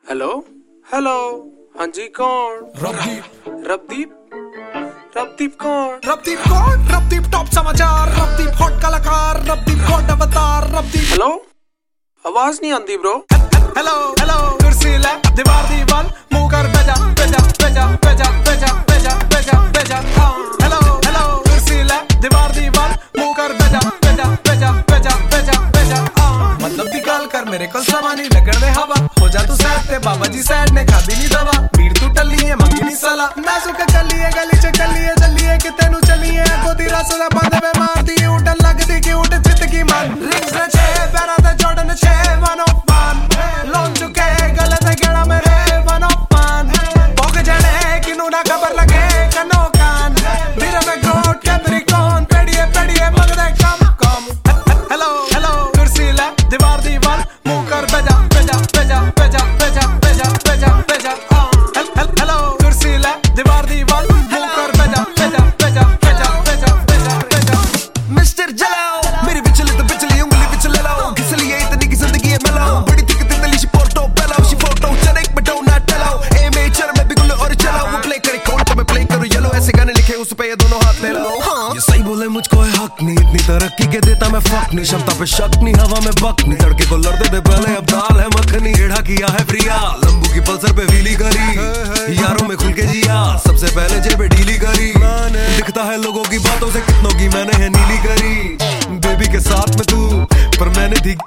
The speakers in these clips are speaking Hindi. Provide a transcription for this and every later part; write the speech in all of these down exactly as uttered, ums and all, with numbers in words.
हेलो हेलो हाँ जी कौन? रबदीप रबदीप रबदीप कौन? रबदीप कौन? रबदीप टॉप समाचार, रबदीप हॉट कलाकार, रबदीप गॉड अवतार, रबदीप। हेलो आवाज नहीं आती ब्रो। हेलो हेलो कुर्सी ले दीवार दीवार मुंह कर बेजा बेजा बेजा बेजा बेजा बेजा बेजा बेजा हेलो हेलो कुर्सी ले दीवार दीवार मुंह कर बेजा बेजा बेजा बेजा बेजा बेजा मतलब दी गल कर मेरे को समानी लगन दे हवा हो जा तू सैड ते बाबा जी सैड ने खादी नहीं दवा भीड़ तू टल्ली है मंगी नहीं सला नाजुक गली गली च गली है जल्ली है कि तेनू चली है गोदी रस दा बांधे वे मार दी उठ लगदी कि उठ जित की मन रिंग्स ने छे पैरा ते जॉर्डन छे वन ऑफ वन लोन चुके गले ते गेड़ा मेरे वन ऑफ वन भोग जड़े किनू ना खबर लगे कनो कान मेरा में ग्रोट कैप्रिकॉर्न पेड़िए पेड़िए मगदे कम कम हेलो हेलो कुर्सी ले दीवार दीवार मुंह कर बेजा बेजा बेजा बेजा बेजा बेजा बेजा बेजा हेलो कुर्सी ले दीवार दीवार मुंह कर बेजा बेजा बेजा बेजा बेजा बेजा बेजा मिस्टर जलाओ मेरी बिचले तो बिचली उंगली बिचले लाओ इसलिए इतनी की जिंदगी है मेलाओ बड़ी दिक्कत इतनी शी फोटो पेलाओ शी फोटो चले एक बटो ना टलाओ ए मेचर में बिगुल और चलाओ वो प्ले करे कौन तो मैं प्ले करूं येलो ऐसे गाने लिखे उस पे ये दोनों हाथ ले लो ये सही बोले मुझको है हक नहीं इतनी तरक्की के देता मैं फक नहीं क्षमता पे शक नहीं हवा में बक नहीं तड़के को लड़ते थे पहले अब दाल है मखनी एड़ा किया है प्रिया लंबू की पल्सर पे व्हीली करी यारों में खुल के जिया सबसे पहले जेब ढीली करी दिखता है लोगों की बातों से कितनों की मैंने है नीली करी बेबी के साथ में तू पर मैंने दी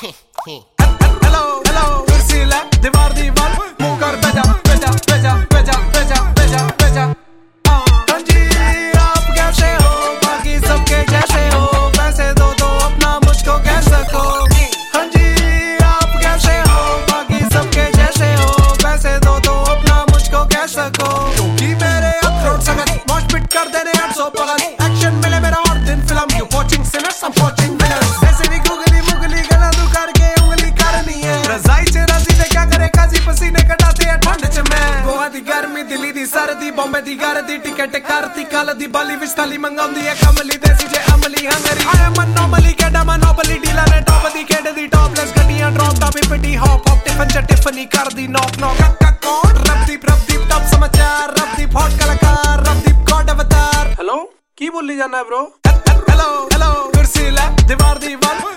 हेलो हेलो कुर्सी ले दीवार दीवार मुंह कर बेजा बेजा बेजा बेजा बेजा बेजा बेजा हाँ जी आप कैसे हो बाकी सबके जैसे हो पैसे दो दो अपना मुझको कह सको हाँ जी आप कैसे हो बाकी सबके जैसे हो पैसे दो दो अपना मुझको कह सको क्योंकि मेरे अखरोट सगत मौज पिट कर देने आठ सौ पगल एक्शन मिले मेरा और दिन film you watching sinners I am watching winners ऐसे भी गुगली मुगली गला दू करके उंगली करनी है रजाई च राजी ने क्या करे काजी पसीने कटाते हैं ठंड च मैं गोवा दी गर्मी दिल्ली दी सर्दी बॉम्बे दी गर्दी टिकट करती कल दी बाली विच थाली मंगाउंदी है कमली देसी जे अमली हंगरी आई एम नॉर्मली कैडा मोनोपोली डीलर है टॉप दी केड दी टॉपलेस गड्डियां ड्रॉप टॉप पिटी हॉप हॉप टिफन च टिफनी कर दी नॉक नॉक का कौन रबदीप रबदीप टॉप समाचार रबदीप हॉट कलाकार रबदीप गॉड अवतार हेलो की बोली जाना है ब्रो? हेलो हेलो कुर्सी ले दीवार दीवार